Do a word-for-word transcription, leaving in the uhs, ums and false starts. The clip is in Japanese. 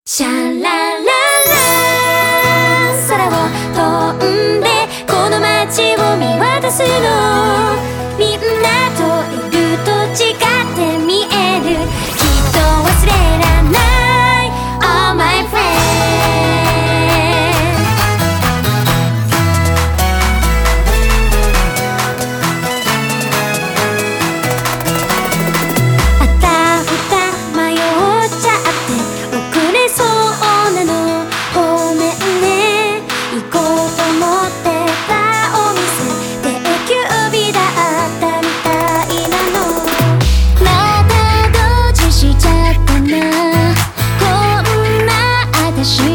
シャラララ空を飛んでこの街を見渡すの、みんなといると違って見える、きっと忘れらない All my friends。 あたふた迷っちゃって遅れそうなのごめんね、行こうと思ってたお店定休日だったみたいなの、またドジしちゃったな、こんな私